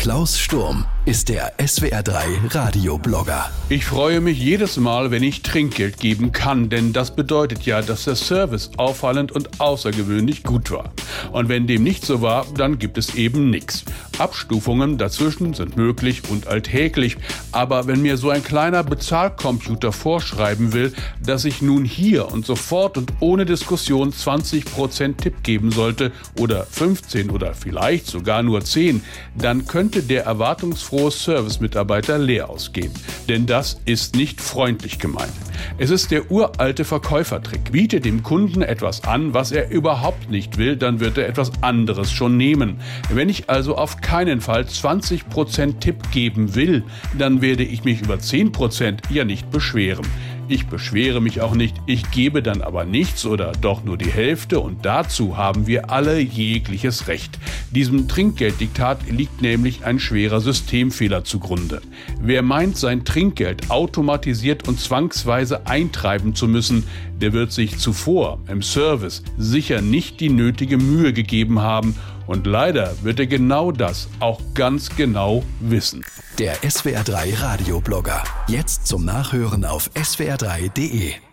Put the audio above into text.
Klaus Sturm ist der SWR3 Radioblogger. Ich freue mich jedes Mal, wenn ich Trinkgeld geben kann, denn das bedeutet ja, dass der Service auffallend und außergewöhnlich gut war. Und wenn dem nicht so war, dann gibt es eben nichts. Abstufungen dazwischen sind möglich und alltäglich, aber wenn mir so ein kleiner Bezahlcomputer vorschreiben will, dass ich nun hier und sofort und ohne Diskussion 20% Tipp geben sollte oder 15 oder vielleicht sogar nur 10, dann könnte der erwartungsfrohe Servicemitarbeiter leer ausgehen. Denn das ist nicht freundlich gemeint. Es ist der uralte Verkäufertrick. Biete dem Kunden etwas an, was er überhaupt nicht will, dann wird er etwas anderes schon nehmen. Wenn ich also auf keinen Fall 20% Tipp geben will, dann werde ich mich über 10% ja nicht beschweren. Ich beschwere mich auch nicht, ich gebe dann aber nichts oder doch nur die Hälfte und dazu haben wir alle jegliches Recht. Diesem Trinkgelddiktat liegt nämlich ein schwerer Systemfehler zugrunde. Wer meint, sein Trinkgeld automatisiert und zwangsweise eintreiben zu müssen, der wird sich zuvor im Service sicher nicht die nötige Mühe gegeben haben und leider wird er genau das auch ganz genau wissen. Der SWR3 Radioblogger. Jetzt zum Nachhören auf swr3.de.